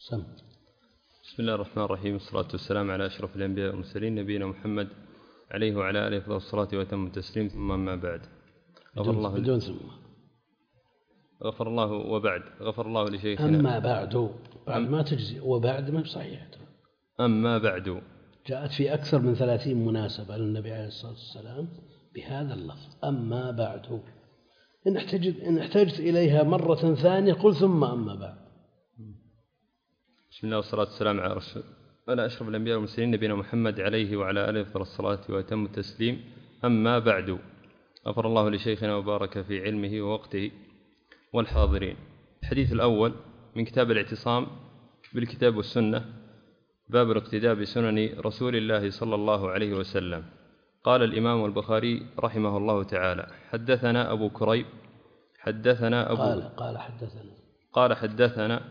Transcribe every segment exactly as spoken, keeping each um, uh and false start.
سم. بسم الله الرحمن الرحيم، والصلاة والسلام على أشرف الأنبياء والمرسلين نبينا محمد عليه وعلى آله أفضل الصلاة وأتم التسليم، ثم أما بعد. غفر الله بدون ثم غفر الله وبعد غفر الله لشيخنا. أما بعد بعد ما تجزي، وبعد ما صحيح. أما بعد جاءت في أكثر من ثلاثين مناسبة للنبي عليه الصلاة والسلام بهذا اللفظ أما بعد. إن احتجت إن احتجت إليها مرة ثانية قل ثم أما بعد. بسم الله والصلاة والسلام على رسول على أشرف الأنبياء والمرسلين نبينا محمد عليه وعلى آله أفضل الصلاة وأتم التسليم. أما بعد، غفر الله لشيخنا وبارك في علمه ووقته والحاضرين. الحديث الأول من كتاب الاعتصام بالكتاب والسنة، باب الاقتداء بسنن رسول الله صلى الله عليه وسلم. قال الإمام البخاري رحمه الله تعالى: حدثنا أبو كريب حدثنا أبو قال قال حدثنا قال حدثنا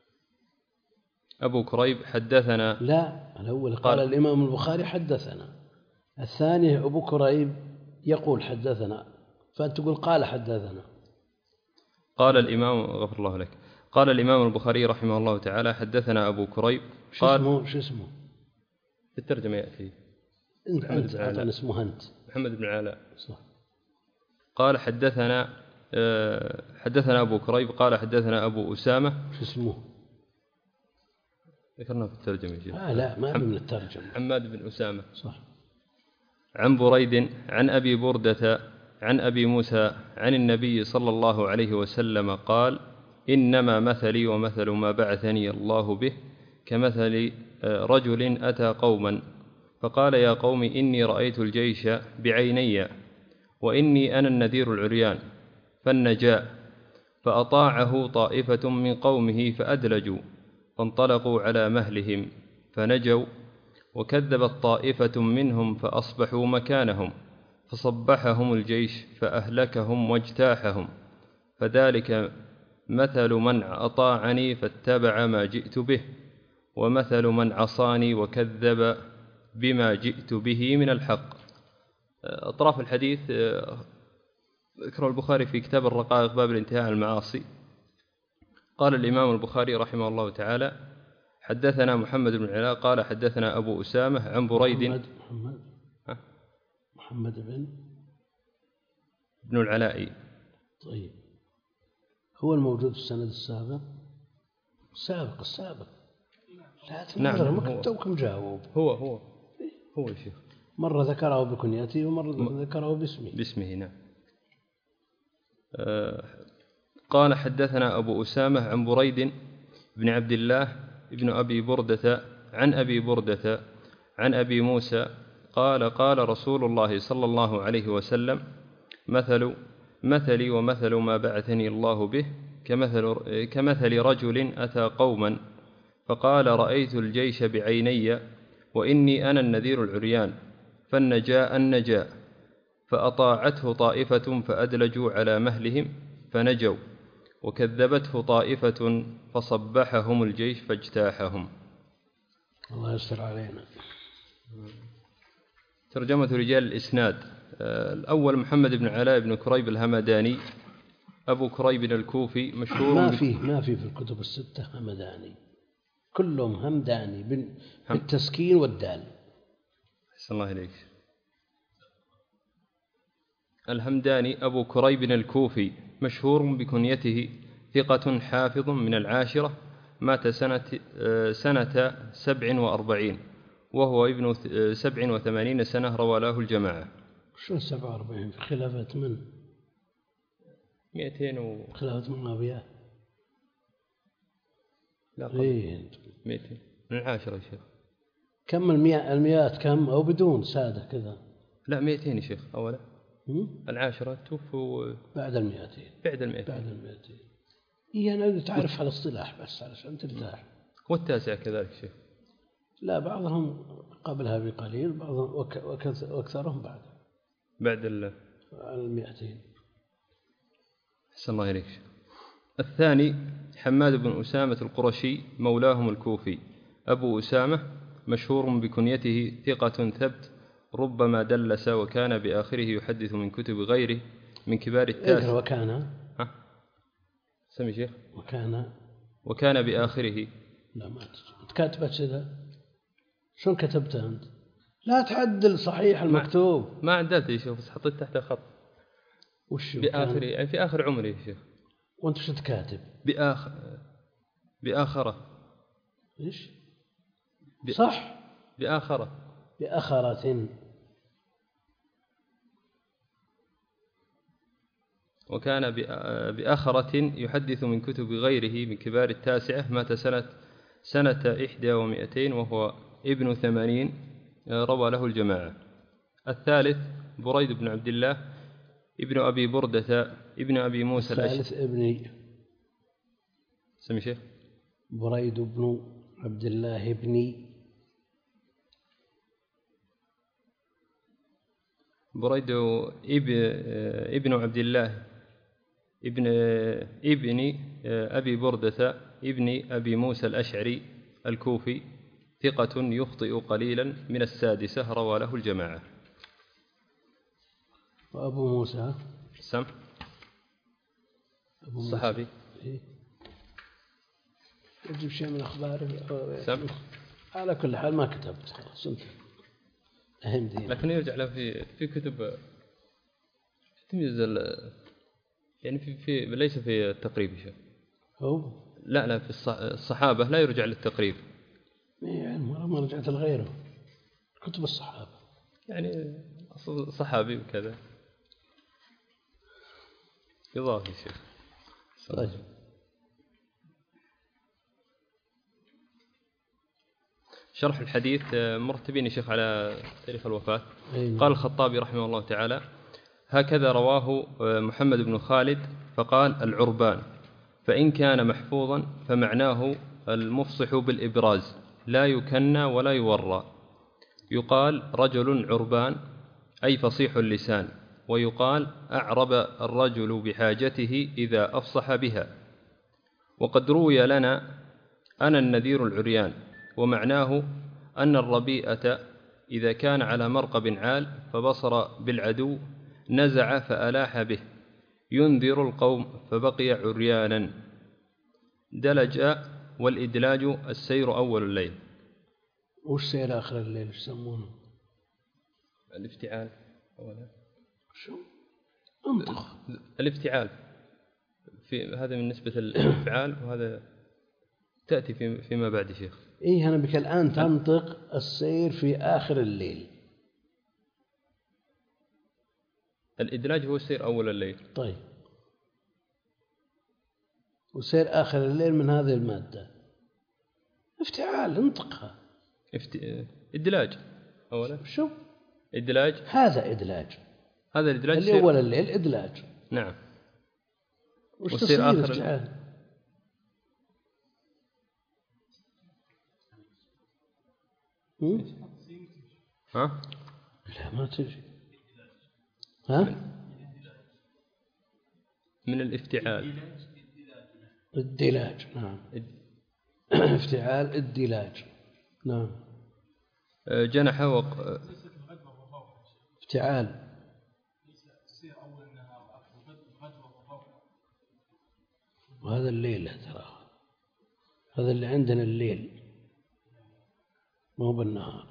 أبو كريب حدثنا لا الأول قال, قال قال الإمام البخاري حدثنا، الثاني أبو كريب يقول حدثنا، فأنت تقول قال حدثنا. قال الإمام غفر الله لك قال الإمام البخاري رحمه الله تعالى: حدثنا أبو كريب. قال شو اسمه شو اسمه في الترجمة يأتي أنت أنت أعطنا اسمه أنت محمد بن علاء صح. قال حدثنا حدثنا أبو كريب قال حدثنا أبو أسامة. شو اسمه؟ ذكرنا في الترجمة. آه لا ما من الترجمة. حماد بن أسامة صح. عن بريد عن أبي بردة عن أبي موسى عن النبي صلى الله عليه وسلم قال: إنما مثلي ومثل ما بعثني الله به كمثل رجل أتى قوما فقال: يا قوم إني رأيت الجيش بعيني وإني أنا النذير العريان، فالنجاء فأطاعه طائفة من قومه فأدلجوا فانطلقوا على مهلهم فنجوا، وكذبت طائفة منهم فأصبحوا مكانهم فصبحهم الجيش فأهلكهم واجتاحهم، فذلك مثل من أطاعني فاتبع ما جئت به، ومثل من عصاني وكذب بما جئت به من الحق. أطراف الحديث ذكر البخاري في كتاب الرقائق باب الانتهاء عن المعاصي. قال الإمام البخاري رحمه الله تعالى: حدثنا محمد بن علاء قال حدثنا أبو أسامة عن بريد محمد محمد, محمد بن بن العلاء. طيب، هو الموجود في السند السابق السابق السابق لا نعم ما توكم جاوب. هو هو هو الشيخ مرة ذكره بكنيته ومرة م... ذكره باسمه باسمه نعم. آه قال حدثنا أبو أسامة عن بريد بن عبد الله ابن أبي بردة عن أبي بردة عن أبي موسى قال: قال رسول الله صلى الله عليه وسلم: مثل مثلي ومثل ما بعثني الله به كمثل, كمثل رجل أتى قوما فقال: رأيت الجيش بعيني وإني أنا النذير العريان، فالنجاء النجاء فأطاعته طائفة فأدلجوا على مهلهم فنجوا، وكذبته طائفة فصبحهم الجيش فاجتاحهم. الله يستر علينا. ترجمة رجال الإسناد. الأول محمد بن علاء بن كريب الهمداني أبو كريب الكوفي مشهور. ما فيه ما فيه في الكتب الستة همداني، كلهم همداني بالتسكين والدال. أحسن الله إليك. الهمداني أبو كريب الكوفي مشهور بكنيته، ثقة حافظ من العاشرة، مات سنة سنة سبع وأربعين وهو ابن سبع وثمانين سنة، روى له الجماعة. شو سبع وأربعين في خلافة من؟ مئتين و... خلافة معاوية. لا قبل إيه. مئتين من العاشرة يا شيخ. كم المئة المئات كم أو بدون سادة كذا؟ لا مئتين يا شيخ أولا. م? العاشرة توفوا بعد المئتين. بعد المئتين. بعد المئتين. إيه أنا تعرف على الاصطلاح بس علشان ترتاح. والتاسع كذلك شيخ. لا بعضهم قبلها بقليل، بعضهم وأكثرهم بعد. بعد ال المئتين. أحسن الله إليك. الثاني حماد بن أسامة القرشي مولاهم الكوفي أبو أسامة، مشهور بكنيته، ثقة ثبت، ربما دلس، وكان بآخره يحدث من كتب غيره من كبار التاسع. وكان ها سمي شيخ. وكان وكان بآخره لا ما أنت كاتبة كذا، شلون كتبتها أنت؟ لا تعدل صحيح المكتوب. ما عدلت يا شيخ، بس حطيت تحت خط وش بآخر، يعني في آخر عمري يا شيخ. وأنت شو كاتب؟ بآخر بآخرة. إيش؟ ب... صح، بآخرة. بآخرة. وكان بآخرة يحدث من كتب غيره من كبار التاسعة، مات سنة سنة إحدى ومئتين وهو ابن ثمانين، روى له الجماعة. الثالث بريد بن عبد الله ابن أبي بردة ابن أبي موسى الأشعري. الثالث ابني سمي شيخ بريد بن عبد الله ابني بريد ابن عبد الله ابن ابن أبي بردة ابن أبي موسى الأشعري الكوفي، ثقة يخطئ قليلا، من السادسة، روى له الجماعة. وأبو موسى سم أبو الصحابي. إيه؟ يجيب شيء من أخباره سم. على كل حال ما كتبت خلاص انت أهم دي، لكن يرجع له في في كتب تميز يعني في في ليس في التقريب شيء. هو لا لا في الصحابة لا يرجع للتقريب. يعني ما رجعت لغيره كتب الصحابة، يعني أصل صحابي وكذا إضافي شيخ. طيب. شرح الحديث مرتبين يا شيخ على تاريخ الوفاة. أيوة. قال الخطابي رحمه الله تعالى: هكذا رواه محمد بن خالد، فقال: العربان، فإن كان محفوظا فمعناه المفصح بالإبراز، لا يكنى ولا يورى. يقال رجل عربان أي فصيح اللسان، ويقال أعرب الرجل بحاجته إذا أفصح بها. وقد روي لنا أنا النذير العريان، ومعناه أن الربيئة إذا كان على مرقب عال فبصر بالعدو نزع فألاح به، ينذر القوم فبقي عريانا. دلج، والإدلاج السير أول الليل. وش سير آخر الليل ايش يسمونه؟ الافتعال أولا. شو انطق الافتعال في هذا من نسبة الافعال، وهذا تأتي في فيما بعد شيخ. إيه أنا بك الآن تنطق السير في آخر الليل. الإدلاج هو السير أول الليل. طيب، وسير آخر الليل من هذه المادة افتعال، انطقها. افت... إدلاج أولا. شو إدلاج؟ هذا إدلاج، هذا الإدلاج اللي أول الليل إدلاج. نعم. وش والسير آخر افتعال؟ ها؟ لا ما تجي. ها؟ من الافتعال. الدلاج، نعم. افتعال الدلاج، نعم. جنح وق... افتعال وهذا الليل ترى، هذا اللي عندنا الليل مو بالنهار،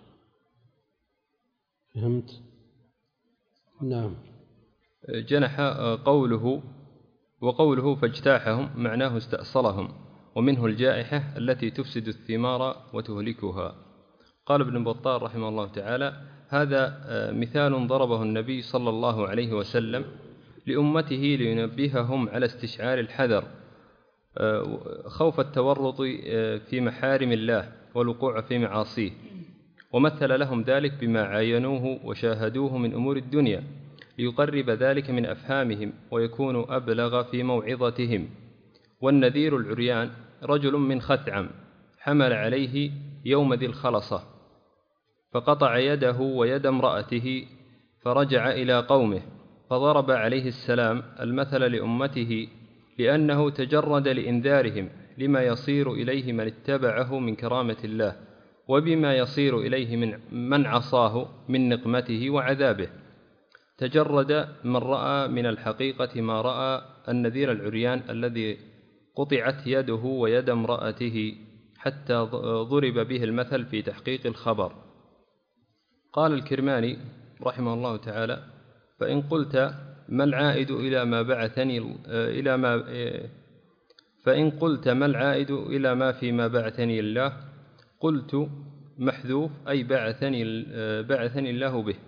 فهمت؟ نعم. جنح قوله، وقوله فاجتاحهم معناه استأصلهم، ومنه الجائحة التي تفسد الثمار وتهلكها. قال ابن بطال رحمه الله تعالى: هذا مثال ضربه النبي صلى الله عليه وسلم لأمته لينبههم على استشعار الحذر، خوف التورط في محارم الله والوقوع في معاصيه، ومثل لهم ذلك بما عاينوه وشاهدوه من أمور الدنيا ليقرب ذلك من أفهامهم ويكون أبلغ في موعظتهم. والنذير العريان رجل من خثعم حمل عليه يوم ذي الخلصة، فقطع يده ويد امرأته، فرجع إلى قومه فضرب عليه السلام المثل لأمته، لأنه تجرد لإنذارهم لما يصير إليه من اتبعه من كرامة الله، وبما يصير إليه من من عصاه من نقمته وعذابه. تجرد من رأى من الحقيقة ما رأى النذير العريان الذي قطعت يده ويد امرأته حتى ضرب به المثل في تحقيق الخبر. قال الكرماني رحمه الله تعالى: فإن قلت ما العائد إلى ما بعثني إلى ما فإن قلت ما العائد إلى ما فيما بعثني الله، قلت محذوف أي بعثني بعثني الله به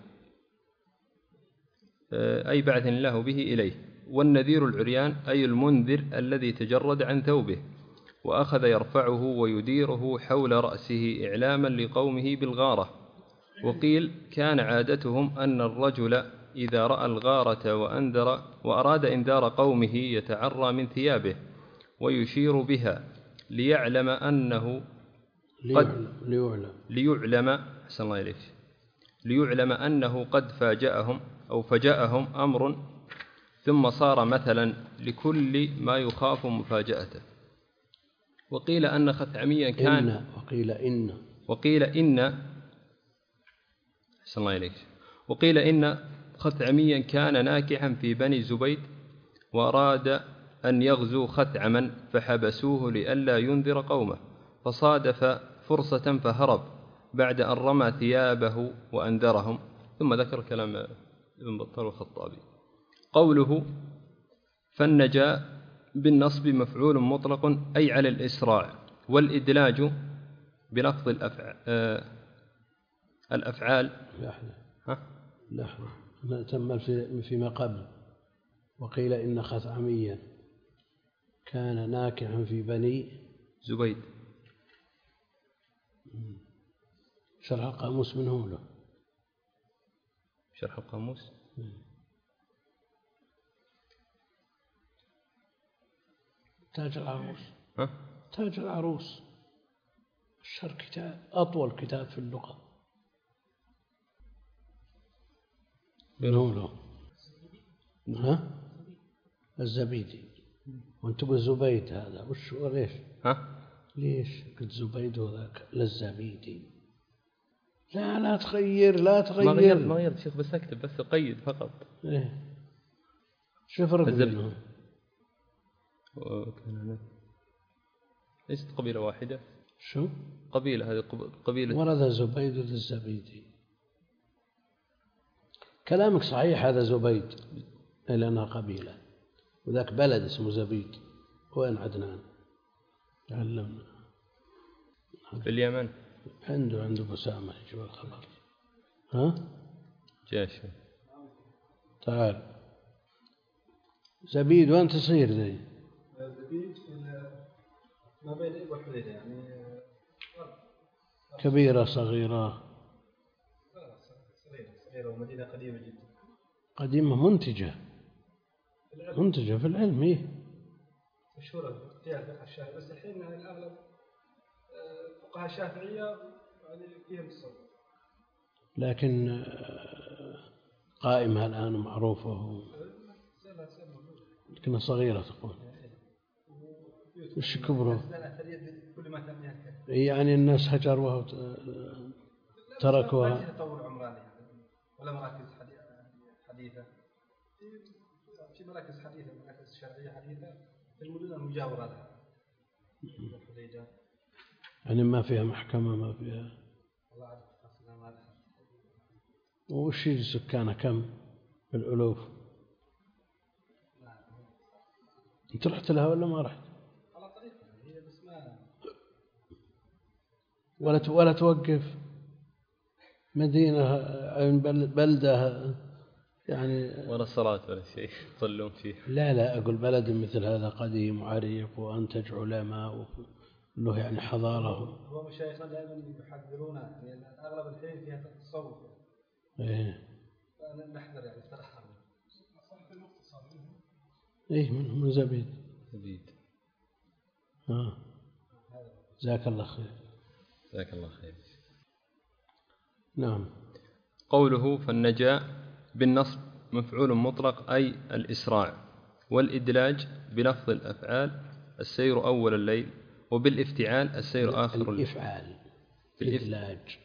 أي بعثني الله به إليه. والنذير العريان أي المنذر الذي تجرد عن ثوبه وأخذ يرفعه ويديره حول رأسه إعلاما لقومه بالغارة. وقيل كان عادتهم أن الرجل إذا رأى الغارة وأنذر وأراد إنذار قومه يتعرى من ثيابه ويشير بها ليعلم أنه قد ليعلم ليعلم أحسن الله إليك ليعلم أنه قد فاجأهم أو فجاءهم أمر، ثم صار مثلا لكل ما يخاف مفاجأته. وقيل أن خثعميا كان إن وقيل إن وقيل إن أحسن الله إليك وقيل إن خثعميا كان ناكحا في بني زبيد وأراد أن يغزو خثعما فحبسوه لئلا ينذر قومه، فصادف فرصة فهرب بعد أن رمى ثيابه وأنذرهم. ثم ذكر كلام ابن بطال والخطابي. قوله فالنجاء بالنصب مفعول مطلق أي على الإسراع، والإدلاج بلفظ الأفعال الأفعال لحظة ها؟ لحظة ما تم فيما قبل. وقيل إن خثعميا كان ناكحا في بني زبيد. شرح القاموس منه له شرح القاموس تاج العروس ها؟ تاج العروس الشرح كتاب أطول كتاب في اللغة منه له. ها؟ الزبيدي. وانت تقول زبيد هذا وش ليش؟ ها؟ ليش قلت زبيد وذاك للزبيدي؟ لا لا تغير لا تغير ما غيرت ما غيرت شيخ، بس اكتب بس قيد فقط. ايه شو الفرق بينهم؟ وكان ليست قبيلة واحدة. شو؟ قبيلة هذه قبيلة ورد زبيد الزبيدي. كلامك صحيح، هذا زبيد لأنها قبيلة، وذاك بلد اسمه زبيد. وين عدنان؟ تعلمنا في اليمن. عنده عنده بسامة يجيب الخبر. ها؟ جيش. تعال زبيد وين تصير ذي؟ زبيد ما بين إبو والحديدة يعني كبيرة صغيرة؟ صغيرة صغيرة ومدينة قديمة جدا. قديمة منتجة منتجة في العلم. إيه مشهورة فيها الفقه الشافعي، بس الحين يعني الأغلب فقهاء الشافعية يعني فيهم الصوت، لكن قائمة الآن معروفة لكنها صغيرة تقول. وش كبره؟ يعني الناس هجروها وتركوها. ما تطور عمراني ولا مراكز حديثة. في مراكز حديثة مراكز شرعية حديثة في المدن المجاورة لها. يعني ما فيها محكمة ما فيها. وش يجي سكانها كم بالألوف؟ أنت رحت لها ولا ما رحت؟ على طريقها هي بس ما ولا ولا توقف مدينة بلدة يعني ولا صلاة ولا شيء يصلون فيه. لا لا أقول بلد مثل هذا قديم وعريق وأنتج علماء له يعني حضارة. هو مشايخنا دائما يحذرونا لأن يعني أغلب الحين فيها تصوف. إيه. نحذر يعني صراحة. إيه من من زبيد. زبيد. آه. جزاك الله خير. جزاك الله خير. نعم. قوله فالنجاء بالنصب مفعول مطلق أي الإسراع، والإدلاج بلفظ الأفعال السير أول الليل، وبالافتعال السير آخر الليل. الإفعال الإدلاج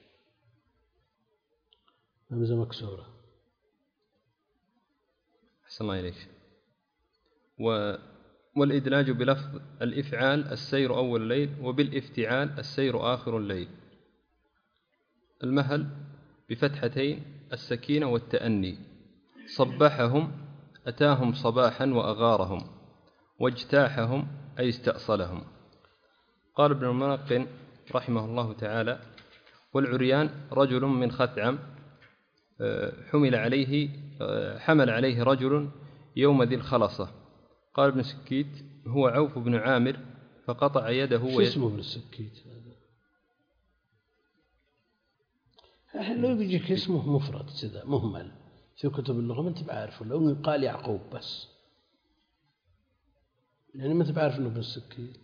همزة مكسورة. أحسن الله إليك. و والإدلاج بلفظ الإفعال السير أول الليل، وبالافتعال السير آخر الليل. المهل بفتحتين السكينة والتأني. صبحهم أتاهم صباحا وأغارهم، واجتاحهم أي استأصلهم. قال ابن الملقن رحمه الله تعالى: والعريان رجل من خثعم حمل عليه حمل عليه رجل يوم ذي الخلصة. قال ابن سكيت: هو عوف بن عامر فقطع يده. شو اسمه ابن سكيت هذا؟ لو بيجيك اسمه مفرد كذا مهمل في كتب اللغة ما انت بعارفه، لو قال يعقوب بس يعني ما انت بعارف انه ابن سكيت.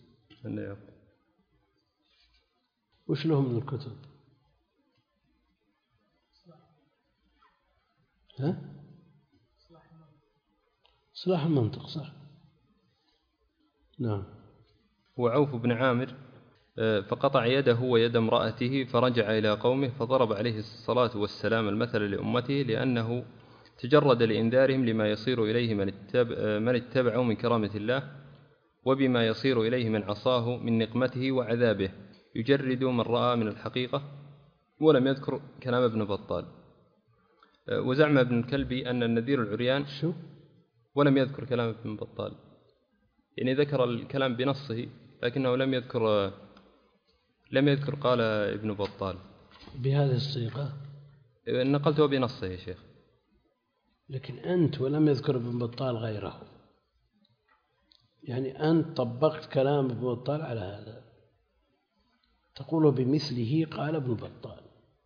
وش له من الكتب؟ ها؟ صلاح المنطق صح. نعم. هو عوف بن عامر فقطع يده ويد امرأته فرجع إلى قومه فضرب عليه الصلاة والسلام المثل لأمته، لأنه تجرد لإنذارهم لما يصير إليه من اتبع من اتبعوا من كرامة الله، وبما يصير إليه من عصاه من نقمته وعذابه، يجرد من رأى من الحقيقة. ولم يذكر كلام ابن بطال. وزعم ابن الكلبي أن النذير العريان شو؟ ولم يذكر كلام ابن بطال، يعني ذكر الكلام بنصه لكنه لم يذكر لم يذكر قال ابن بطال بهذه الصيغة. نقلته بنصه يا شيخ. لكن أنت ولم يذكر ابن بطال غيره، يعني أنت طبقت كلام ابن بطال على هذا، تقول بمثله قال ابن بطال.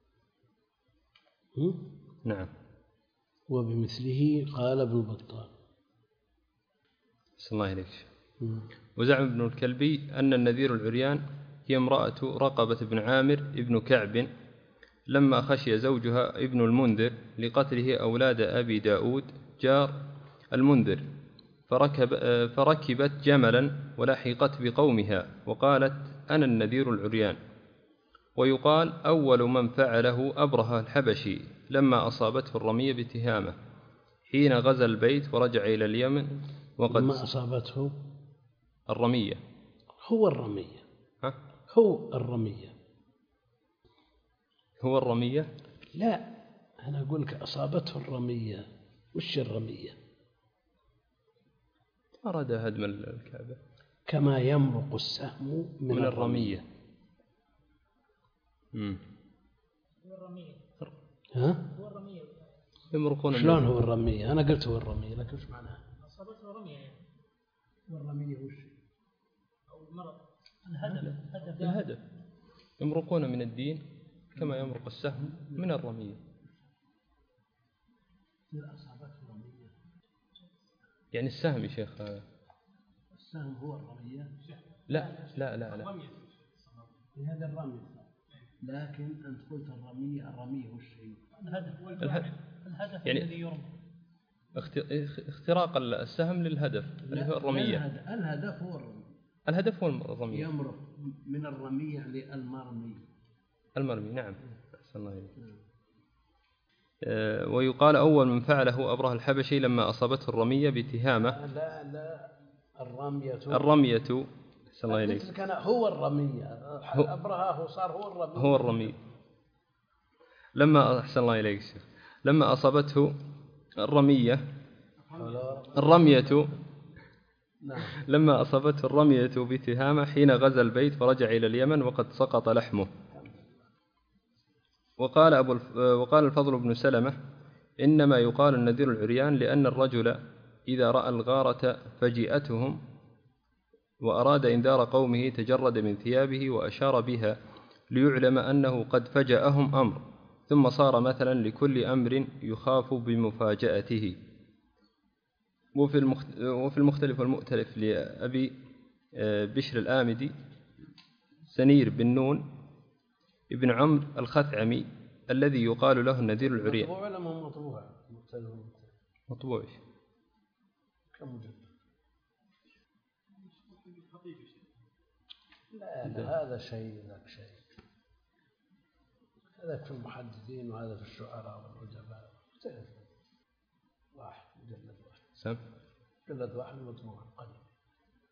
نعم. وبمثله قال ابن بطال. صلى الله عليك. وزعم ابن الكلبي أن النذير العريان هي امرأة رقبة بن عامر ابن كعب لما خشي زوجها ابن المنذر لقتله أولاد أبي داود جار المنذر، فركب فركبت جملا ولحقت بقومها وقالت: أنا النذير العريان. ويقال أول من فعله أبرهة الحبشي لما أصابته الرمية بتهامة حين غزا البيت ورجع إلى اليمن. وقد لما أصابته الرمية. هو الرمية. ها؟ هو الرمية. هو الرمية؟ لا، أنا أقول لك أصابته الرمية. وش الرمية؟ أراد هدم الكعبة كما يمرق السهم من, من الرمية, الرمية. امم هو الرمية. ها؟ هو الرمية. يمرقون. شلون هو الرمية؟ أنا قلت هو الرمية، لكن وش معناها؟ أصابته رمية يعني. والرمية وش؟ أو المرض. الهدف. الهدف. الهدف. يمرقون من الدين كما يمرق السهم من الرمية. أصابته رمية. يعني السهم يا شيخ. السهم هو الرمية؟ لا لا لا لا. هذا الرمي، لكن أنت قلت الرمية. الرمية وش هي؟ الهدف. الهدف. الهدف يعني الذي يرمى. اختراق السهم للهدف اللي هو الرمية. الهدف هو الرمية. الهدف هو الرمية. يمرق من الرمية للمرمي. المرمي. نعم. أحسن الله إليك. ويقال أول من فعله أبرهة الحبشي لما أصابته الرمية بتهامة. لا لا الرمية. الرمية. أحسن الله إليك. كان هو الرمية. أبرهة هو صار هو الرمية. هو الرمية. لما أحسن الله إليك شيخ. لما أصابته الرمية. الرمية. لما أصابته الرمية بتهامة حين غزا البيت فرجع إلى اليمن وقد سقط لحمه. وقال أبو الف... وقال الفضل بن سلمة: إنما يقال النذير العريان لأن الرجل إذا رأى الغارة فجئتهم وأراد إنذار قومه تجرد من ثيابه وأشار بها ليعلم أنه قد فجأهم أمر، ثم صار مثلا لكل أمر يخاف بمفاجأته. وفي, المخت... وفي المختلف والمؤتلف لأبي بشر الآمدي سنير بن نون ابن عمرو الخثعمي الذي يقال له النذير العريان. مطبوع ولا ما مطبوع؟ مطبوع. كم مجلد؟ لا, لا هذا شيء ذاك شيء. هذا في المحدثين وهذا في الشعراء والأدباء. واحد مجلد واحد. سم. مجلد واحد مطبوع قليل.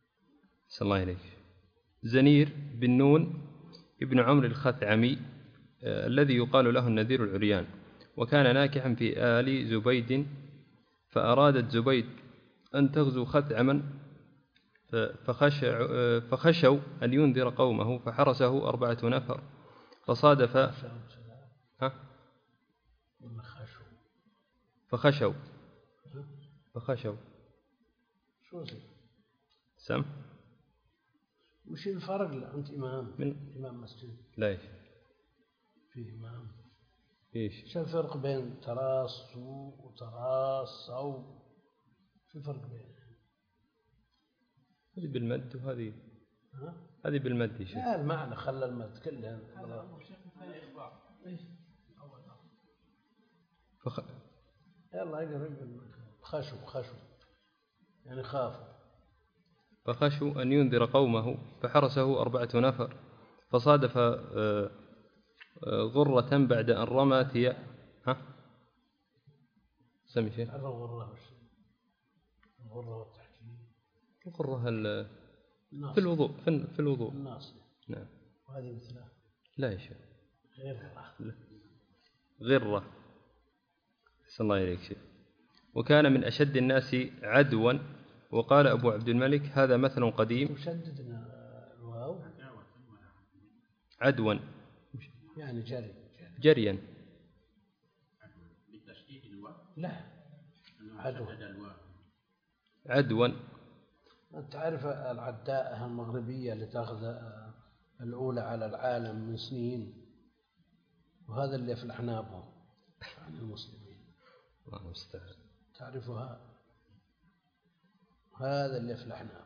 صلى الله عليك. زنير بن نون ابن عمرو الخثعمي آه الذي يقال له النذير العريان، وكان ناكحا في آل زبيد، فأرادت زبيد أن تغزو خثعما فخشوا, فخشوا أن ينذر قومه، فحرسه أربعة نفر، فصادف ها؟ فخشوا فخشوا شو سم وش الفرق؟ لا أنت إمام من إمام مسجد، لا إيش في إمام إيش شو الفرق بين تراص وتراص أو شو الفرق بين هذه بالمد وهذه ها؟ هذه بالمد يا شيخ. لا المعنى خلى المد كلها فخ... يلا يقرب خشوا خشوا يعني خافوا. فخشوا أن ينذر قومه، فحرسه أربعة نفر، فصادف غرة بعد أن رمى ثياب. ها سمي شيء الغرة الغرة والتحكيم. الغرة في الوضوء في الوضوء الناصية. نعم. وهذه مثلها لا يا شيخ غرة غرة. صلى الله عليك شيخ. وكان من أشد الناس عدوا. وقال أبو عبد الملك هذا مثل قديم. شددنا الواو عدوا يعني جري جريا. لا عدوا عدوا. أنت تعرف العداء المغربية اللي تأخذ الأولى على العالم من سنين، وهذا اللي في الأحناب عن المسلمين. الله المستعان. تعرفها؟ هذا اللي في الأحناب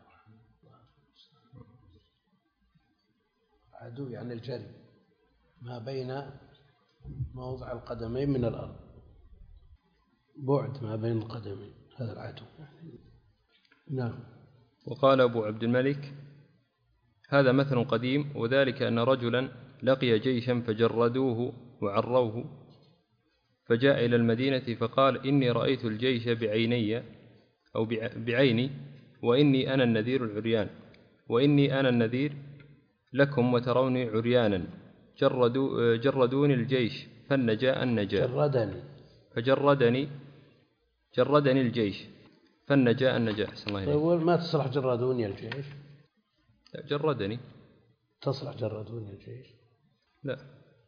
عدو يعني الجري ما بين موضع القدمين من الأرض، بعد ما بين القدمين، هذا العدو. نعم. وقال أبو عبد الملك هذا مثل قديم، وذلك أن رجلا لقي جيشا فجردوه وعروه، فجاء إلى المدينة فقال إني رأيت الجيش بعيني أو بعيني، وإني أنا النذير العريان، وإني أنا النذير لكم وتروني عريانا، جردوا جردوني الجيش فالنجاء النجاء. جردني فجردني جردني الجيش فالنجاء النجاء. أحسن الله إليك. أول ما تصلح جردوني الجيش. لا جردني. تصلح جردوني الجيش. لا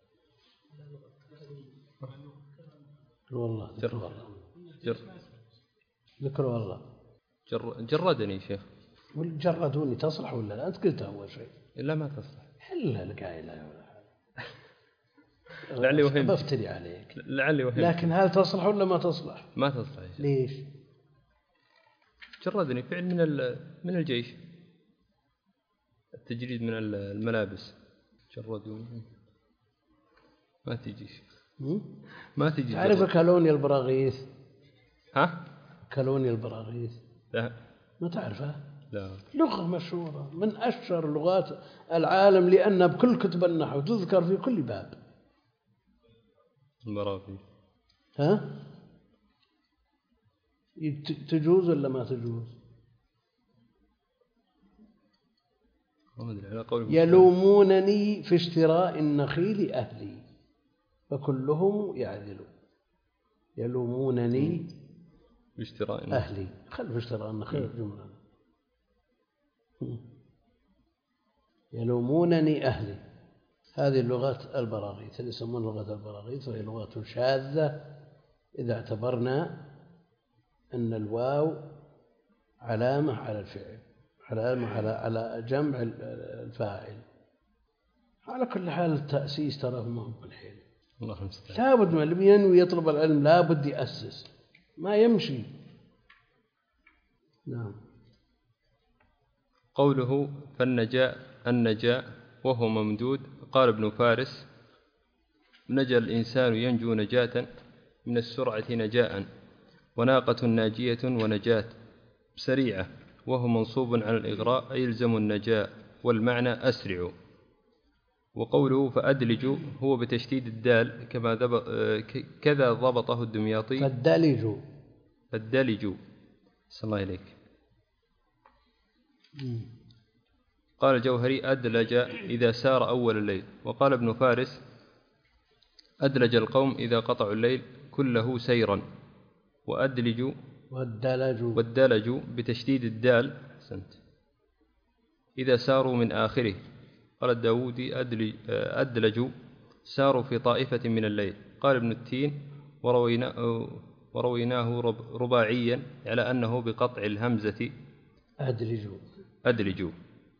والله جر والله جر ذكر والله جر جردني يا شيخ. جردوني تصلح ولا لا؟ أنت قلتها أول شيء. لا ما تصلح. حلها القايلة ولا لعلي وهمت. بفتري عليك. لعلي وهمت. لكن هل تصلح ولا ما تصلح؟ ما تصلح يا شيخ. ليش؟ جردني فعل من من الجيش، التجريد من الملابس. جردوني ما تجي ما تجي. تعرف كالوني البراغيث؟ ها؟ كالوني البراغيث؟ لا ما تعرفها؟ لا. لغة مشهورة من أشهر لغات العالم، لأن بكل كتب النحو تذكر في كل باب. البراغيث. ها؟ تجوز ولا ما تجوز؟ يلومونني في اشتراء النخيل أهلي فكلهم يعدل. يلومونني في اشتراء أهلي، خل في اشتراء النخيل جملة. يلومونني أهلي. هذه اللغات البراغيث اللي يسمون لغة البراغيث، وهي لغة شاذة إذا اعتبرنا أن الواو علامة على الفعل، علامة على على جمع الفاعل. على كل حال التأسيس ترى ما هو بالحيل. الله المستعان. لابد من اللي ينوي يطلب العلم لابد يأسس، ما يمشي. نعم. قوله فالنجاء النجاء وهو ممدود. قال ابن فارس نجا الإنسان ينجو نجاة من السرعة نجاء، وناقة ناجية ونجاة سريعة، وهو منصوب على الإغراء أي يلزم النجاة، والمعنى أسرع. وقوله فأدلج هو بتشديد الدال كما كذا ضبطه الدمياطي. فالدلج فالدلج. صلى الله عليك. قال الجوهري أدلج إذا سار أول الليل. وقال ابن فارس أدلج القوم إذا قطعوا الليل كله سيرا. وأدلج والدلج والدلج بتشديد الدال أحسنت إذا ساروا من آخره. قال الداودي أدلج أدلجوا ساروا في طائفة من الليل. قال ابن التين وروينا ورويناه رباعيا على أنه بقطع الهمزة أدلجوا أدلجوا.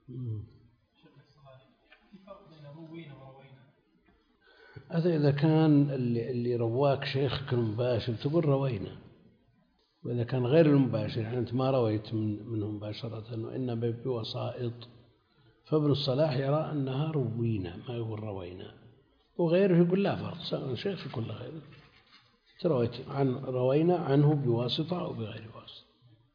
هذا إذا كان اللي, اللي رواك شيخك المباشر تقول روينا، وإذا كان غير المباشر يعني أنت ما رويت من منهم مباشرة وإنما بوسائط، فابن الصلاح يرى أنها روينا ما يقول روينا، وغيره يقول لا فرق سواء شيخ يقول غيره ترويت عن روينا عنه بواسطة أو بغير واسطة.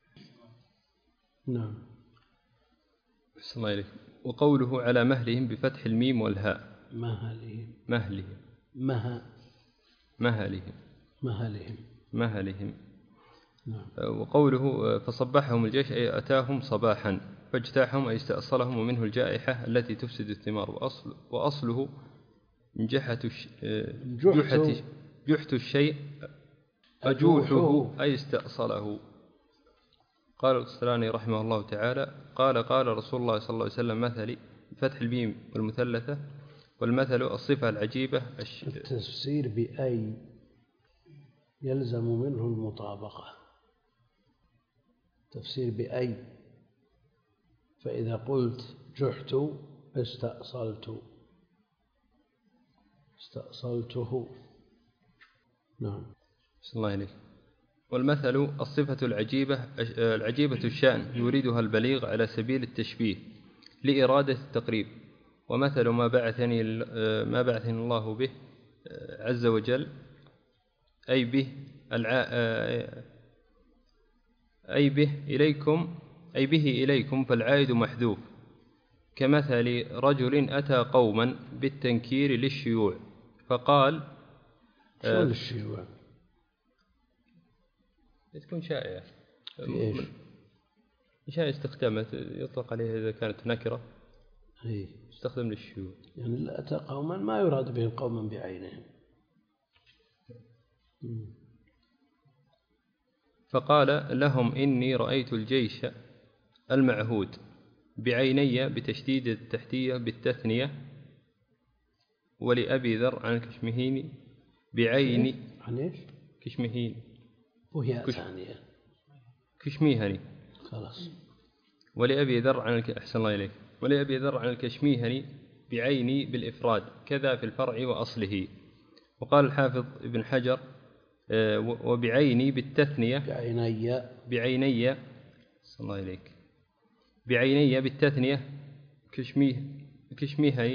نعم. بسم الله عليك. وقوله على مهلهم بفتح الميم والهاء. مهلهم مهلهم مها مهلهم مهلهم مهلهم. نعم. وقوله فصبحهم الجيش أي أتاهم صباحا، فاجتاحهم أي استأصلهم، ومنه الجائحة التي تفسد الثمار. وأصل وأصله جحة جحة جحت الشيء أجوحه أي استأصله. قال القسطلاني رحمه الله تعالى قال قال رسول الله صلى الله عليه وسلم مثلي فتح الميم والمثلثة. والمثل الصفة العجيبة. التفسير بأي يلزم منه المطابقة، تفسير بأي، فإذا قلت جحت استأصلت استأصلته. نعم. بسم الله عليك. والمثل الصفة العجيبة العجيبة الشأن يريدها البليغ على سبيل التشبيه لإرادة التقريب. ومثل ما بعثني ما بعثني الله به عز وجل أي به أي به إليكم أي به إليكم فالعائد محذوف. كمثل رجل أتى قوما بالتنكير للشيوع فقال شو الشيوع؟ تكون شائعة في إيش؟ شائعة استخدامت يطلق عليها إذا كانت نكرة هي استخدم للشيوع. يعني أتى قوما ما يراد بهم قوما بعينهم. فقال لهم إني رأيت الجيش المعهود بعيني بتشديد التحتية بالتثنية. ولأبي ذر عن الكشمهيني بعيني عن إيش؟ كشمهيني وهي كش... ثانية كشميهني خلاص. ولأبي ذر عن الك... أحسن الله إليك. ولأبي ذر عن الكشميهني بعيني بالإفراد كذا في الفرع وأصله. وقال الحافظ ابن حجر وبعيني بالتثنية بعيني بعيني أحسن الله إليك بعيني بالتثنية كشميه كشميهني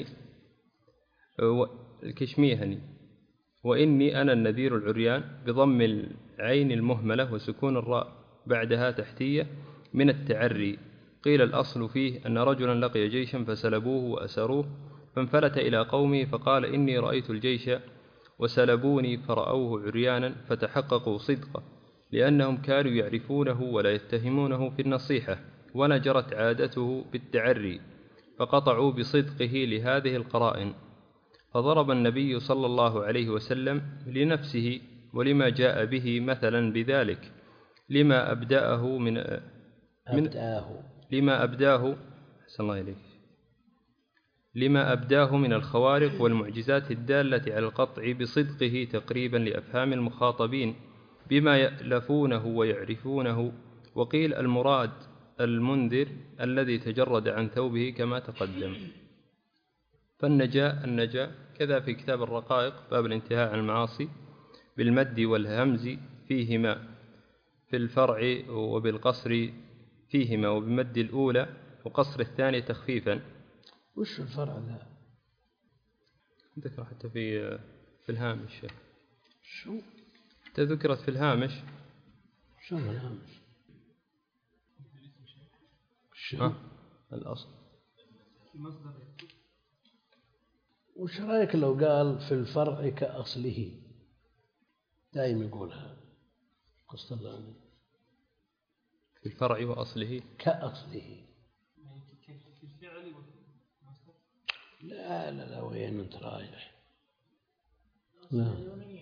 الكشميهني. وإني أنا النذير العريان بضم العين المهملة وسكون الراء بعدها تحتية من التعري. قيل الأصل فيه أن رجلا لقي جيشا فسلبوه وأسروه فانفلت إلى قومه فقال إني رأيت الجيش وسلبوني فرأوه عريانا فتحققوا صدقه لأنهم كانوا يعرفونه ولا يتهمونه في النصيحة ولا جرت عادته بالتعري فقطعوا بصدقه لهذه القرائن. فضرب النبي صلى الله عليه وسلم لنفسه ولما جاء به مثلا بذلك لما أبدأه من, من أبداه لما أبداه أحسن الله إليك لما أبداه من الخوارق والمعجزات الدالة على القطع بصدقه تقريبا لأفهام المخاطبين بما يألفونه ويعرفونه. وقيل المراد المنذر الذي تجرد عن ثوبه كما تقدم. فالنجاء النجاء كذا في كتاب الرقائق باب الانتهاء عن المعاصي بالمد والهمز فيهما في الفرع وبالقصر فيهما وبمد الأولى وقصر الثانية تخفيفا. وش الفرع ذا؟ ذكر حتى في في الهامش. شو؟ ذكرت في الهامش. شو الهامش؟ شو؟ ها الأصل. وش رأيك لو قال في الفرع كأصله؟ دائما يقولها قسطلاني في الفرع وأصله كأصله. في الفعل لا لا لا وين أنت رايح؟ لا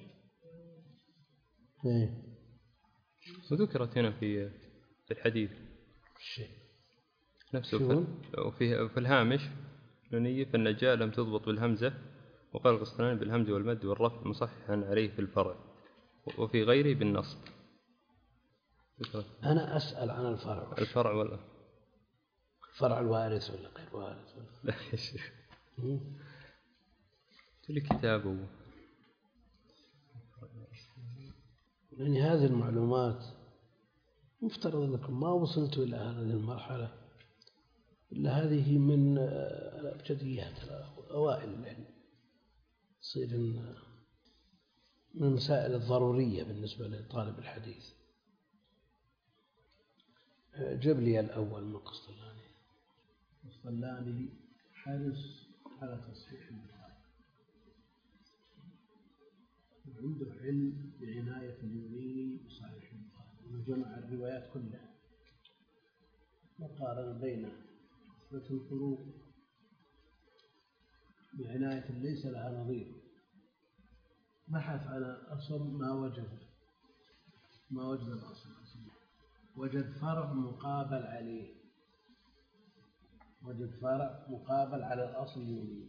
إيه وذكرت هنا في في الحديث الشيء نفسه في وفي في الهامش نونية فالنجاة لم تضبط بالهمزة، وقال القسطلاني بالهمز والمد والرفع مصححا عليه في الفرع، وفي غيره بالنصب. أنا أسأل عن الفرع. الفرع ولا فرع الوارث ولا غير وارث ولا؟ لا يا شيخ كل كتابه. يعني هذه المعلومات مفترض أنكم ما وصلتوا إلى هذه المرحلة إلا هذه من الأبجديات أوائل العلم، تصير من المسائل الضرورية بالنسبة لطالب الحديث. جب لي الأول من القسطلاني. القسطلاني حرص على تصحيح البخاري، وعنده علم بعناية اليوناني بصحيح البخاري، وجمع الروايات كلها وقارن بين إثبات الفروق بعناية ليس لها نظير. بحث على أصل ما وجد ما وجد الأصل، وجد فرع مقابل عليه، وجد فرع مقابل على الأصل اليوناني،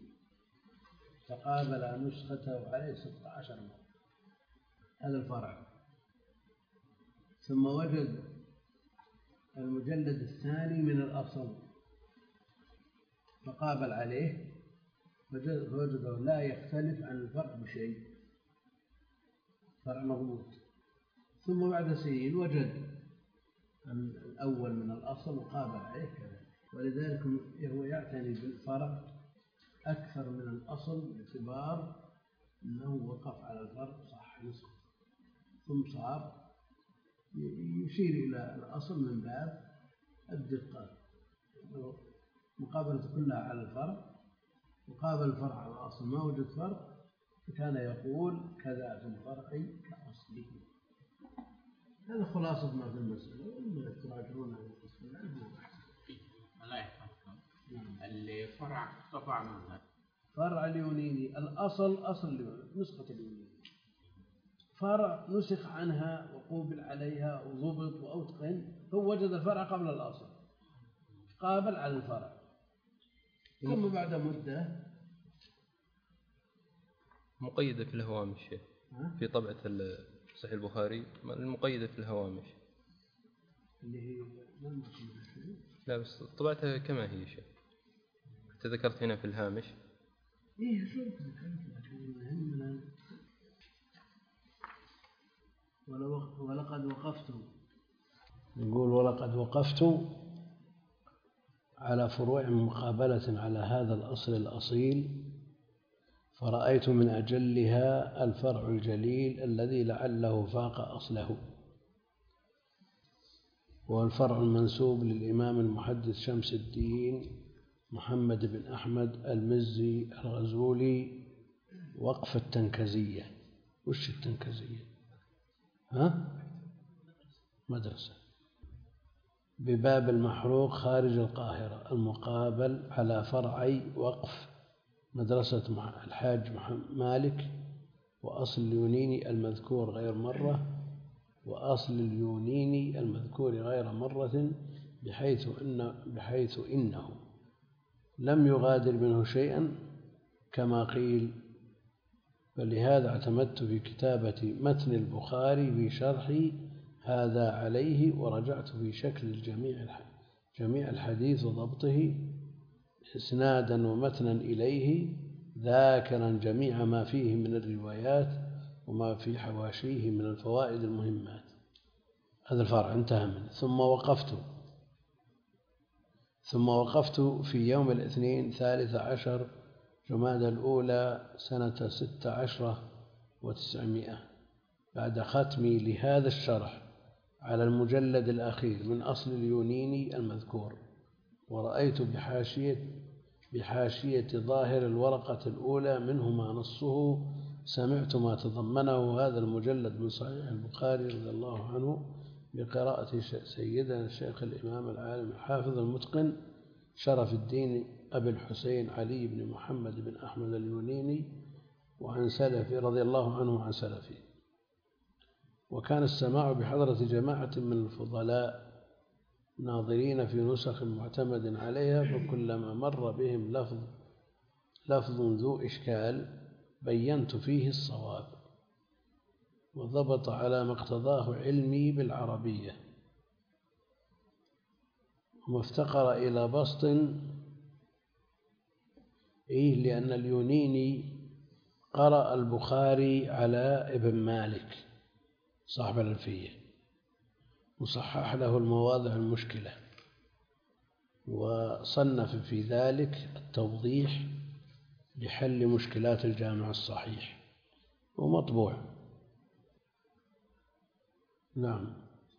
تقابل نسخته عليه ستة عشر مرة، هذا الفرع. ثم وجد المجلد الثاني من الأصل فقابل عليه فوجده لا يختلف عن الفرع بشيء، فرع مضبوط. ثم بعد سنين وجد الأول من الأصل وقابل عليه كذا، ولذلك هو يعتني بالفرع أكثر من الأصل باعتبار أنه وقف على الفرع صح نسخ، ثم صار يشير إلى الأصل من باب الدقة، مقابلة كلها على الفرع، مقابل الفرع على الأصل ما وجد فرع فكان يقول كذا في الفرع كأصله. هذا خلاصة ما في المسألة، وإما تراجعون عن القسم الله يحفظكم. الفرع طبع ماذا؟ فرع اليوناني الأصل أصل اليوناني نسخة اليوناني، فرع نسخ عنها وقوبل عليها وضبط وأتقن، هو وجد الفرع قبل الأصل قابل على الفرع. ثم بعد مدة مقيدة في الهوامش في طبعة صحيح البخاري المقيدة في الهوامش اللي هي لا بس طبعتها كما هي شيء تذكرت هنا في الهامش. إيه شو لكن ولقد وقفت، يقول ولقد وقفت على فروع مقابلة على هذا الأصل الأصيل، فرأيت من أجلها الفرع الجليل الذي لعله فاق أصله، والفرع المنسوب للإمام المحدث شمس الدين محمد بن أحمد المزي الغزولي وقف التنكزية. وش التنكزية؟ ها؟ مدرسة بباب المحروق خارج القاهرة، المقابل على فرعي وقف مدرسة الحاج مالك، وأصل اليونيني المذكور غير مرة، وأصل اليونيني المذكور غير مرة، بحيث إن بحيث إنه لم يغادر منه شيئا كما قيل، فلهذا اعتمدت في كتابة متن البخاري في شرحي هذا عليه، ورجعت في شكل الجميع جميع الحديث وضبطه إسنادا ومتنا إليه، ذاكرا جميع ما فيه من الروايات وما في حواشيه من الفوائد المهمات. هذا الفرع انتهى منه. ثم وقفت ثم وقفت في يوم الاثنين ثالث عشر جمادى الأولى سنة ست عشرة وتسعمائة بعد ختمي لهذا الشرح على المجلد الأخير من أصل اليونيني المذكور، ورأيت بحاشية بحاشية ظاهر الورقة الأولى منه ما نصه سمعت ما تضمنه هذا المجلد من صحيح البخاري رضي الله عنه بقراءة سيدنا الشيخ الإمام العالم الحافظ المتقن شرف الدين أبي الحسين علي بن محمد بن أحمد اليونيني وعن سلفي رضي الله عنه عن سلفي. وكان السماع بحضرة جماعة من الفضلاء ناظرين في نسخ معتمد عليها، فكلما مر بهم لفظ لفظ ذو إشكال بينت فيه الصواب، وضبط على ما اقتضاه علمي بالعربية، وما افتقر إلى بسط إيه لأن اليونيني قرأ البخاري على ابن مالك صاحب الألفية، وصحح له المواضع المشكلة، وصنف في ذلك التوضيح لحل مشكلات الجامع الصحيح، ومطبوع. نعم،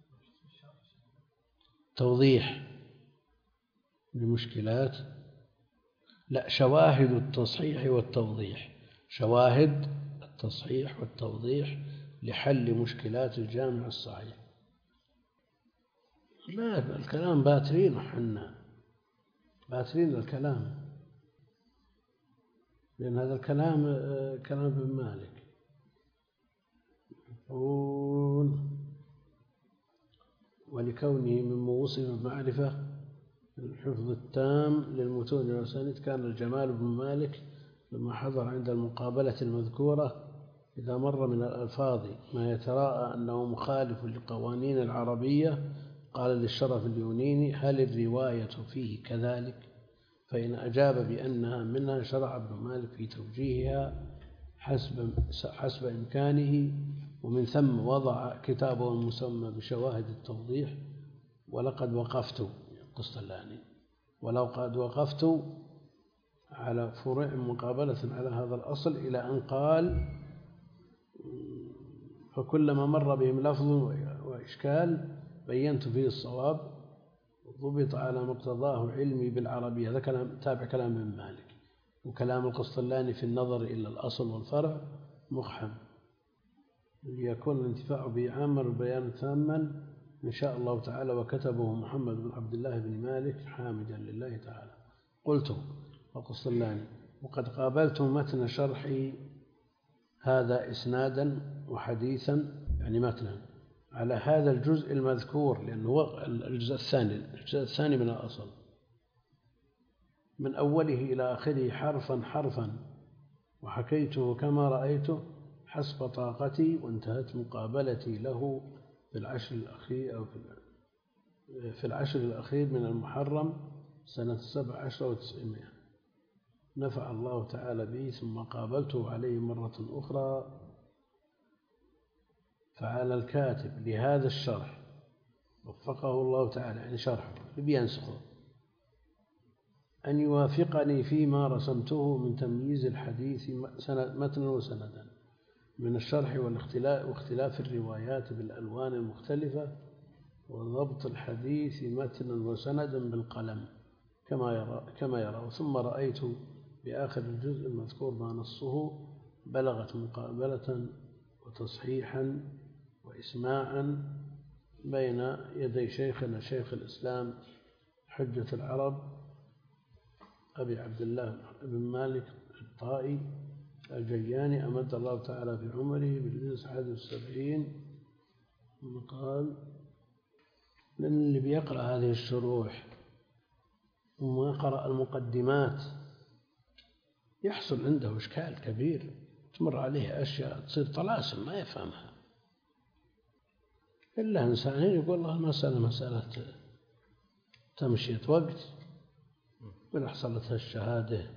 توضيح لمشكلات، لا، شواهد التصحيح والتوضيح، شواهد التصحيح والتوضيح لحل مشكلات الجامع الصحيح. لا، الكلام باترين، وحنا باترين الكلام، لأن هذا الكلام كلام ابن مالك. ولكونه من موصف المعرفة الحفظ التام للمتون والأسانيد، كان الجمال بن مالك لما حضر عند المقابلة المذكورة إذا مر من الألفاظ ما يتراءى أنه مخالف لقوانين العربية قال للشرف اليونيني: هل الرواية فيه كذلك؟ فإن أجاب بأنها منها شرع ابن مالك في توجيهها حسب حسب إمكانه، ومن ثم وضع كتابه المسمى بشواهد التوضيح. ولقد وقفت قسطلاني ولو قد وقفت على فروع مقابلة على هذا الأصل إلى أن قال: فكلما مر بهم لفظ وإشكال بينت فيه الصواب، ضبط على مقتضاه علمي بالعربية. هذا كلام تابع كلام ابن مالك، وكلام القسطلاني في النظر إلى الأصل والفرع مقحم، ليكون الانتفاع به عاما والبيان تاما إن شاء الله تعالى. وكتبه محمد بن عبد الله بن مالك حامدا لله تعالى. قلت القسطلاني: وقد قابلت متن شرحي هذا إسنادا وحديثا، يعني متنا، على هذا الجزء المذكور، لأنه هو الجزء الثاني الجزء الثاني من الأصل، من أوله إلى آخره حرفا حرفا، وحكيته كما رأيته حسب طاقتي، وانتهت مقابلتي له في العشر الأخير أو في العشر الأخير من المحرم سنة سبع عشر وتسعمائة. نفع الله تعالى به، ثم قابلته عليه مرة أخرى. فعلى الكاتب لهذا الشرح وفقه الله تعالى، يعني شرحه بينسخه، أن يوافقني فيما رسمته من تمييز الحديث متنا وسندا من الشرح والاختلاف واختلاف الروايات بالألوان المختلفة، وضبط الحديث متنا وسندا بالقلم كما يرى كما يرى. ثم رأيت بآخر الجزء المذكور ما نصه بلغت مقابلة وتصحيحا وإسماعا بين يدي شيخنا شيخ الإسلام حجة العرب أبي عبد الله بن مالك الطائي الجياني، أمد الله تعالى بعمره بالجزء الحادي والسبعين. قال: لأن اللي بيقرأ هذه الشروح وما قرأ المقدمات يحصل عنده إشكال كبير، تمر عليه أشياء تصير طلاسم ما يفهمها إلا إنسان يقول الله المسألة مسألة تمشية وقت، من حصلتها الشهادة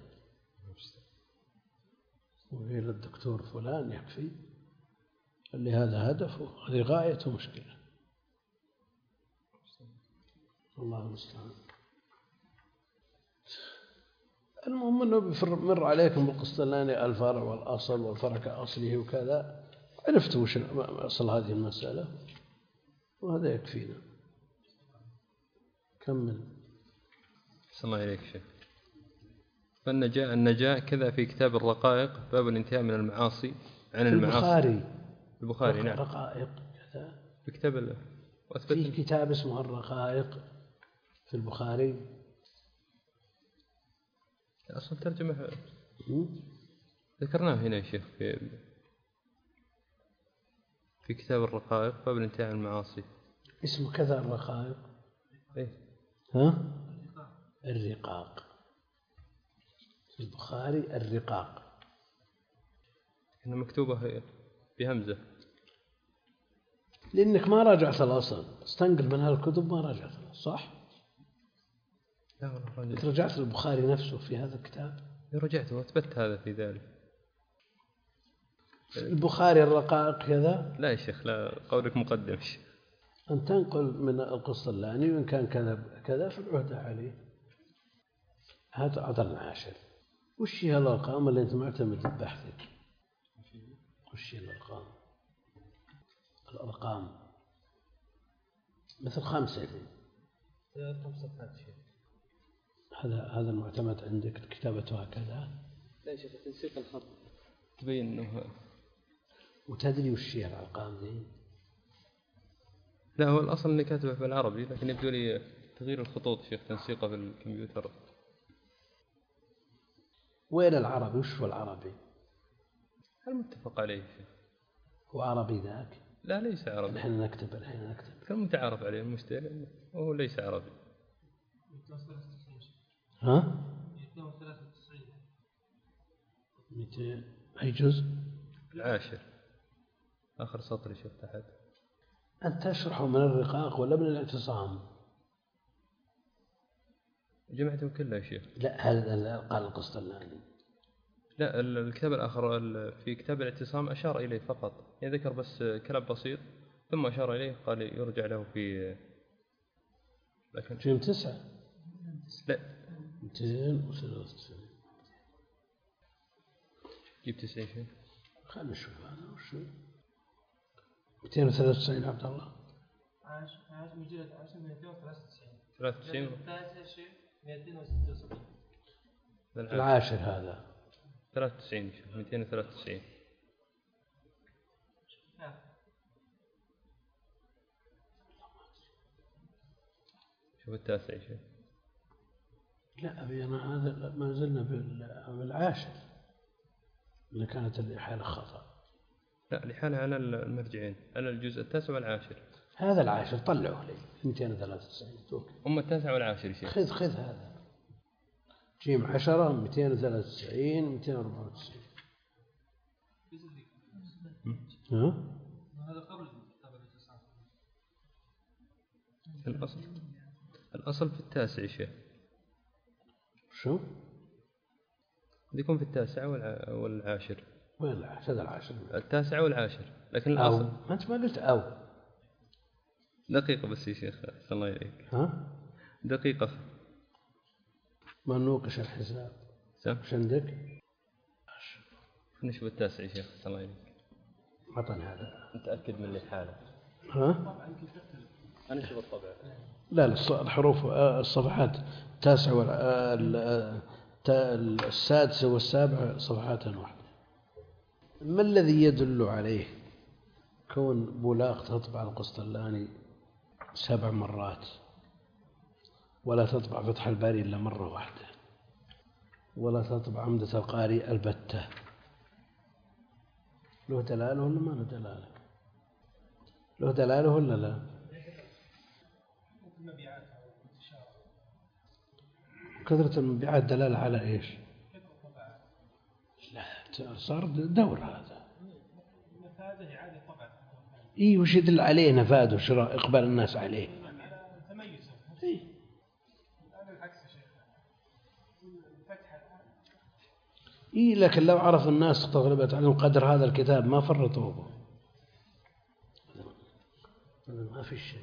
وغير الدكتور فلان يكفي، اللي هذا هدفه، هذه غايته مشكلة. الله المستعان. المهم أنه بمر عليكم بالقسطلاني الفرع والأصل والفرع كأصله وكذا، عرفتوا وش أصل هذه المسألة، وهذا يكفينا. كمل. صلى الله عليك شيخ. فالنجاة النجاة كذا في كتاب الرقائق باب الانتهاء من المعاصي عن المعاصي. البخاري البخاري نعم. رقائق كذا في كتاب في كتاب اسمه الرقائق في البخاري. أصلا ترجمة هم؟ ذكرناه هنا يا شيخ في في كتاب الرقائق باب الانتهاء عن المعاصي. اسمه كذا الرقائق. إيه؟ ها؟ الرقاق في البخاري الرقاق. هنا مكتوبة بهمزة. لأنك ما راجعت الأصل، استنقل من هالكتب ما راجعت الأصل، صح؟ لا والله أنت رجعت البخاري نفسه في هذا الكتاب؟ رجعت وأثبت هذا في ذلك. البخاري الرقائق كذا؟ لا يا شيخ، لا، قولك مقدم يا شيخ. أن تنقل من القسطلاني وإن كان كذا كذا في العهدة عليه. هذا عذر عاشر. وش هي الأرقام اللي أنت معتمد ببحثك؟ وش هي الأرقام؟ الأرقام مثل خمسة دي. هذا هذا المعتمد عندك كتابته هكذا؟ لا يا شيخ، تنسيق الخط تبين أنه. وتدري وش هي الأرقام دي؟ لا، هو الأصل أني كاتبه بالعربي، لكن يبدو لي تغيير الخطوط شيخ تنسيقه في الكمبيوتر. وين العربي؟ وش هو العربي؟ المتفق عليه شيخ. هو عربي ذاك؟ لا، ليس عربي. الحين نكتب الحين نكتب كان متعارف عليه المشتري وهو ليس عربي. ها؟ مئتين. أي جزء؟ العاشر آخر سطر شوف تحت. أنت تشرحه من الرقاق ولا من الاعتصام؟ جمعته كلها يا شيخ. لا، هذا قال القسطلاني. لا، الكتاب الآخر في كتاب الاعتصام أشار إليه فقط، يعني ذكر بس كلام بسيط ثم أشار إليه قال يرجع له في. لكن جيم تسعة. لا، مئتين وثلاثة وتسعين. جيب تسعين شيء. خلنا نشوف هذا وشو. مئتين وثلاثة وتسعين عبد الله. عاش عاش مجلد عاش مئتين وثلاثة وتسعين. ثلاثة وتسعين. التاسع شيء مئتين وستة وسبعين. العاشر هذا. ثلاثة وتسعين شيخ مئتين وثلاثة وتسعين. شوف التاسع شيء. لا أبي أنا هذا ما زلنا بالعاشر اللي كانت الإحالة خطأ. لا، الإحالة على المرجعين، على الجزء التاسع والعاشر. هذا العاشر طلعوه لي مئتين وثلاثة وتسعين. أم التاسع والعاشر شيخ. خذ خذ هذا. جيم عشرة مئتين وثلاثة وتسعين مئتين وأربعة وتسعين. ها؟ هذا قبل كتاب الاعتصام. الأصل الأصل في التاسع شيخ. شو؟ يكون في التاسع والعاشر. وين العاشر؟ هذا العاشر. التاسع والعاشر، لكن أو الأصل. ما أنت ما قلت أو. دقيقة بس يا شيخ الله يعينك. ها؟ دقيقة. ما نوقش الحساب. سم. وش عندك؟ نشوف التاسع يا شيخ الله يعينك. عطني هذا. متأكد من اللي حاله. ها؟ أنا أشوف الطبع. لا لا، الحروف الصفحات التاسع والسادسة والسابعة صفحات واحدة. ما الذي يدل عليه كون بولاق تطبع القسطلاني سبع مرات ولا تطبع فتح الباري إلا مرة واحدة ولا تطبع عمدة القاري البتة؟ له دلالة ولا ما له دلالة؟ له دلالة ولا لا؟ كثرة المبيعات دلالة على إيش؟ لا، صار دور هذا. نفاذه إعادة طبع. إيه، وش يدل عليه نفاذ وشراء إقبال الناس عليه؟ تميزه. إيه. هذا العكس يا شيخ. الفتحة. إيه، لكن لو عرف الناس تغلبت عليهم قدر هذا الكتاب ما فرطوا به. ما في شيء.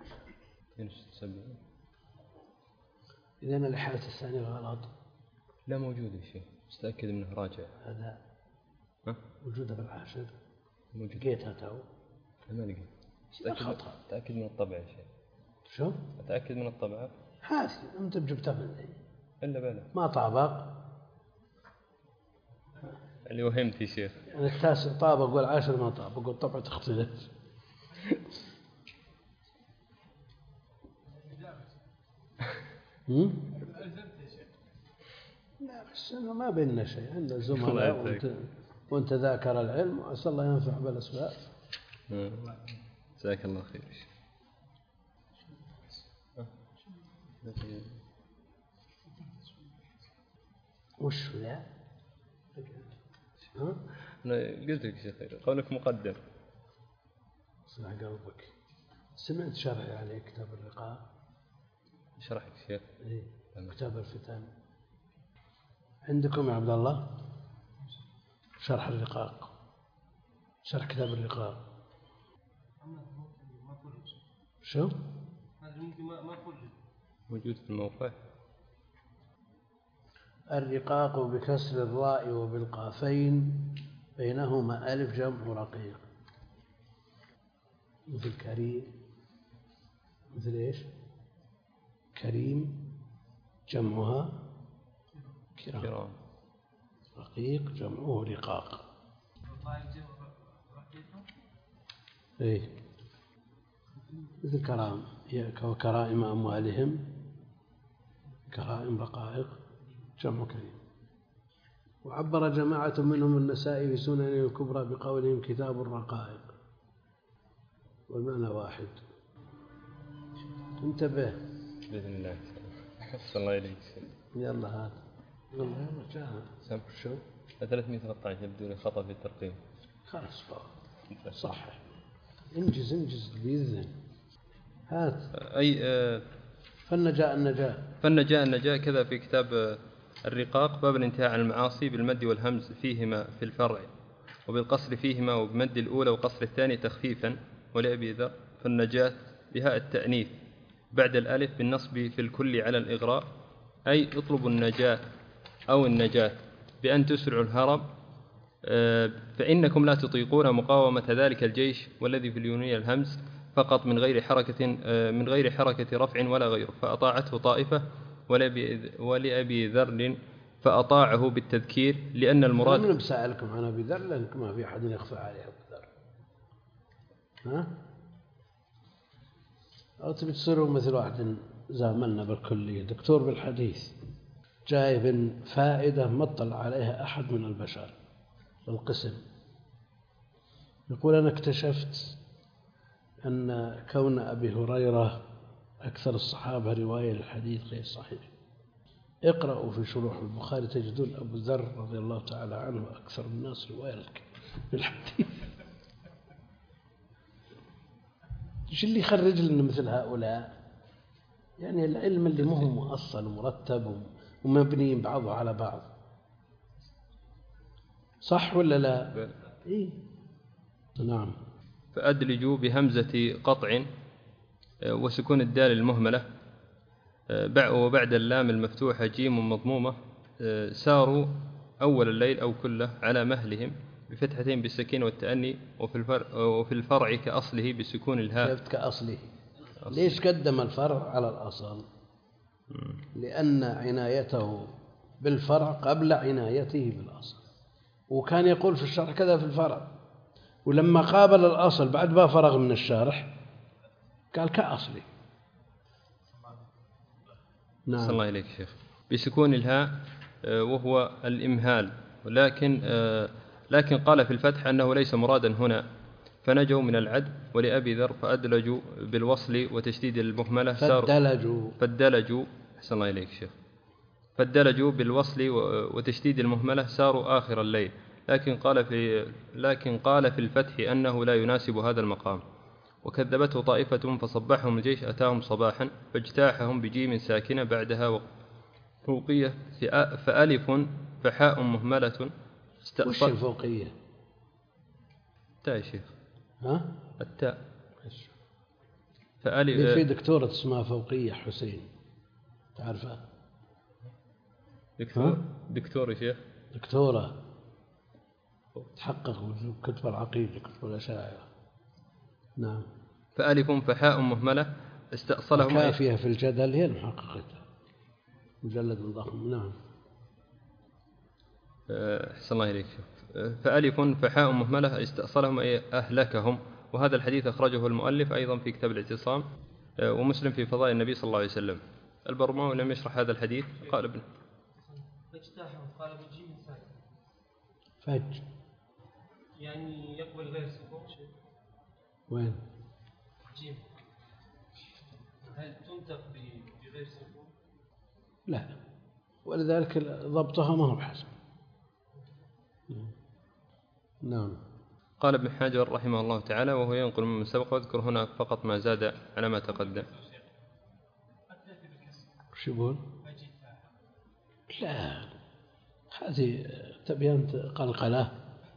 إذن الإحالة الثانية غلط. لا، موجود يا شيخ، مستأكد منه راجع. هذا ها؟ موجودة بالعاشر. موجود. لقيتها تو. ما لقيت. خطأ. أتأكد من الطبع يا شيخ. شو؟ أتأكد من الطبع. هذه أنت جبتها مني. إلا بلا. ما طابق. اللي وهمت يا شيخ. يعني التاسع طابق والعاشر ما طابق والطبعة تختلف. هم؟ لا بس إنه ما بيننا شيء، عندنا زملاء وانت, وانت ذاكر العلم وعسى الله ينفع بالأسباب. جزاك الله خير. وش ذا؟ ها؟ أنا قلت لك شيخ خير قولك مقدم. صلح قلبك. سمعت شرحي عليه كتاب الرقاق. شرحك شيخ؟ إيه. كتاب الفتن عندكم يا عبد الله؟ شرح الرقاق، شرح كتاب الرقاق. شو؟ هذا ممكن ما ما موجود في الموقع. الرقاق بكسر الراء وبالقافين بينهما ألف جمع رقيق، مثل كريم، مثل إيش؟ كريم جمعها كرام، كرام. رقيق جمعه رقاق. إيه مثل كرام، وكرائم أموالهم، كرائم رقائق جمع كريم. وعبر جماعة منهم النسائي في سننه الكبرى بقولهم كتاب الرقائق، والمعنى واحد. انتبه بإذن الله. أحسن الله إليك. يلا هذا يلا يلا جاء سم شو ثلاثمائة وثلاثة عشر يبدو لي خطأ في الترقيم. خلاص صح، انجز انجز بإذن. هات أي آه فالنجاء النجاة فالنجاء النجاة كذا في كتاب الرقاق باب الانتهاء عن المعاصي بالمد والهمز فيهما في الفرع، وبالقصر فيهما وبمد الأولى وقصر الثاني تخفيفا، ولأبي ذر فالنجاة بهاء التأنيث بعد الألف بالنصب في الكل على الإغراء، أي اطلبوا النجاة أو النجاة بأن تسرعوا الهرب، فإنكم لا تطيقون مقاومة ذلك الجيش، والذي في اليونية الهمز فقط من غير حركة من غير حركة رفع ولا غيره، فأطاعته طائفة، ولأبي ذر فأطاعه بالتذكير لأن المراد. من بسألكم عن أبي ذر لأنكم ما في أحد يخفى عليه أبو ذر، ها؟ أو تبي تصيروا مثل واحد زاملنا بالكلية دكتور بالحديث جايب فائدة ما اطلع عليها أحد من البشر القسم، يقول أنا اكتشفت أن كون أبي هريرة أكثر الصحابة رواية للحديث غير صحيح. اقرأوا في شروح البخاري تجدون أبو ذر رضي الله تعالى عنه أكثر الناس رواية للحديث. إيش اللي يخرج لنا مثل هؤلاء؟ يعني العلم اللي مو مؤصل ومرتب ومبني بعضه على بعض، صح ولا لا؟ إيه؟ نعم. فأدلجوا بهمزة قطع وسكون الدال المهملة وبعد اللام المفتوحة جيم مضمومة، ساروا أول الليل أو كله على مهلهم بفتحتين بالسكين والتأني، وفي الفرع, وفي الفرع كأصله بسكون الهاء. شفت كأصله. ليش قدم الفرع على الأصل؟ لأن عنايته بالفرع قبل عنايته بالأصل، وكان يقول في الشرح كذا في الفرع، ولما قابل الأصل بعد ما فرغ من الشارح قال كأصله. نعم. صلى الله عليك شيخ. بسكون الهاء وهو الإمهال، ولكن لكن قال في الفتح أنه ليس مرادا هنا، فنجوا من العد. ولأبي ذر فأدلجوا بالوصل وتشديد المهملة فادلجوا فادلجوا أحسن الله إليك شيخ فادلجوا بالوصل وتشديد المهملة ساروا آخر الليل، لكن قال في لكن قال في الفتح أنه لا يناسب هذا المقام. وكذبته طائفة فصبحهم الجيش أتاهم صباحا، فاجتاحهم بجيم ساكنة بعدها فوقية فألف فحاء مهملة. وش الفوقية؟ التاء يا شيخ. ها؟ التاء. فألف. في دكتورة اسمها فوقية حسين، تعرفها؟ دكتور دكتور يا شيخ. دكتورة تحقق كتب العقيدة كتب الأشاعرة. نعم. فألف فحاء مهملة استأصلهم. كافية في الجدل هي المحققة، مجلد ضخم. نعم. أحسن الله إليك. فألف فحاء مهملة استأصلهم أي أهلكهم. وهذا الحديث أخرجه المؤلف أيضا في كتاب الاعتصام، ومسلم في فضائل النبي صلى الله عليه وسلم. البرماوي لم يشرح هذا الحديث، قال ابن فاجتاحهم قال بجيم ساكن فج يعني يقبل غير سكون شيء وين؟ جيم هل تنطق بغير سكون؟ لا، ولذلك ضبطها ما هو بحسن. نعم. قال ابن حجر رحمه الله تعالى وهو ينقل من سبق، واذكر هنا فقط ما زاد على ما تقدم. وش يقول؟ لا، هذه تبين قلقلة،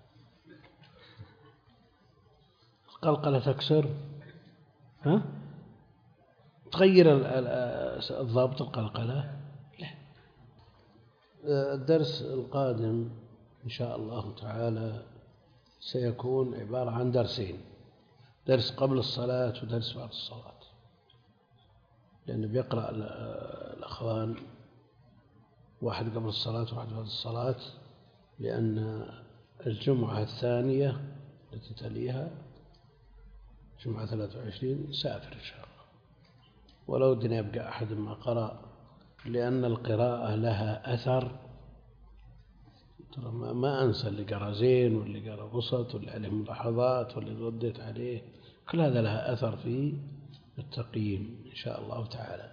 قلقلة تكسر، ها؟ تغير الضبط القلقلة. لا. الدرس القادم إن شاء الله تعالى سيكون عبارة عن درسين، درس قبل الصلاة ودرس بعد الصلاة، لأن بيقرأ الأخوان واحد قبل الصلاة وواحد بعد الصلاة، لأن الجمعة الثانية التي تليها جمعة ثلاثة وعشرين سافر إن شاء الله، ولو دنا يبقى أحد ما قرأ، لأن القراءة لها أثر. ترى ما أنسى اللي قرأ زين واللي قرأ بسط واللي عليه ملاحظات واللي رديت عليه، كل هذا لها أثر في التقييم إن شاء الله تعالى.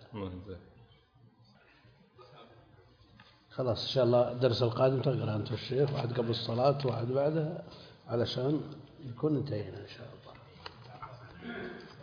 خلاص إن شاء الله الدرس القادم تقرأ أنت والشيخ، واحد قبل الصلاة وواحد بعدها، علشان نكون انتهينا إن شاء الله.